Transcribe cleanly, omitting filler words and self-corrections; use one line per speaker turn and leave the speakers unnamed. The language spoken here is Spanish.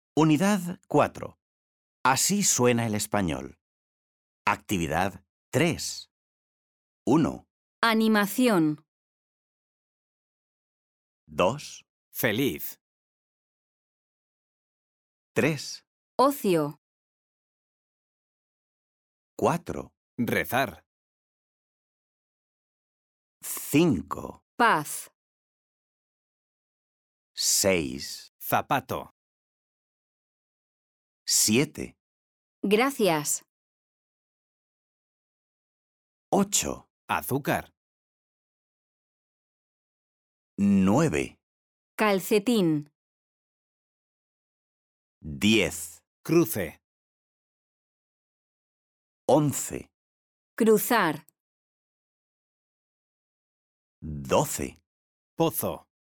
Unidad 4. Así suena el español. Actividad 3. 1,
Animación.
2,
Feliz.
3,
Ocio.
4,
Rezar.
5,
Paz.
6,
Zapato.
7,
Gracias.
8,
Azúcar.
9,
Calcetín.
10,
Cruce.
11,
Cruzar.
12,
Pozo.